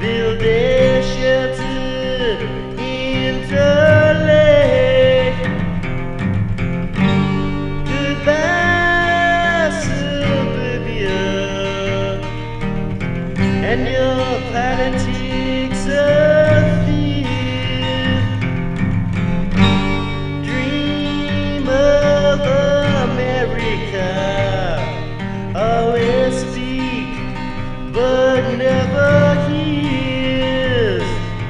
build their shelter in the lake. Goodbye, suburbia, and your politics of fear. Dream of America, always speak, but never hears.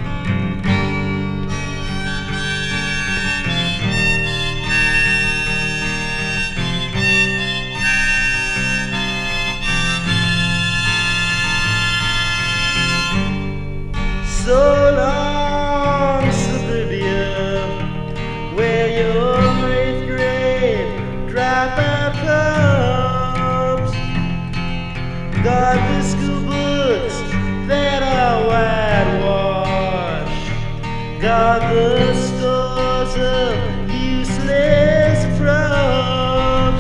So long, suburbia, where your 8th grade dropout comes. Got the school books that are whitewashed. Got the stores of useless props.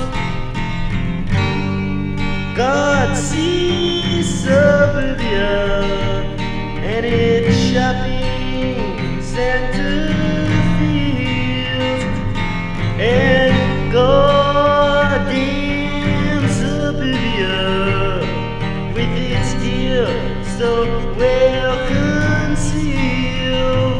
God sees suburbia and its shopping center fields, and goddamn suburbia with its deal so well concealed.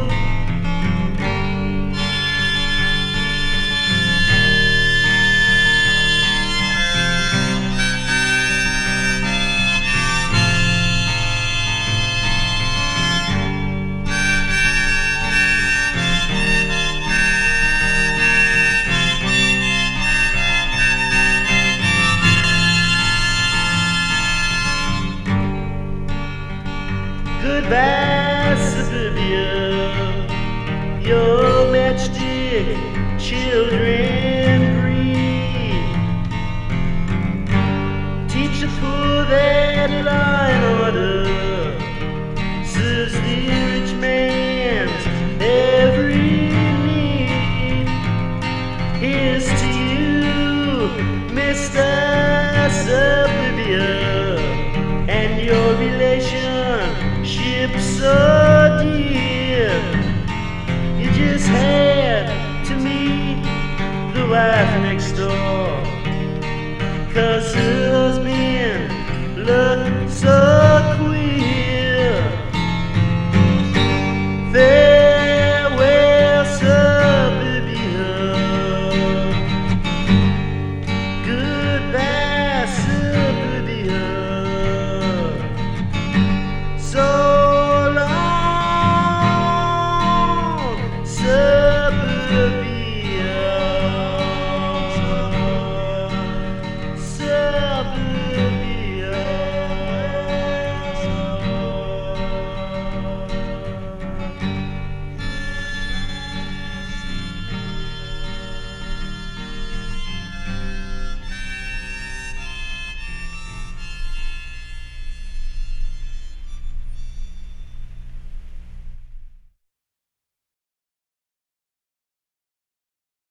Goodbye, suburbia, your matchstick children.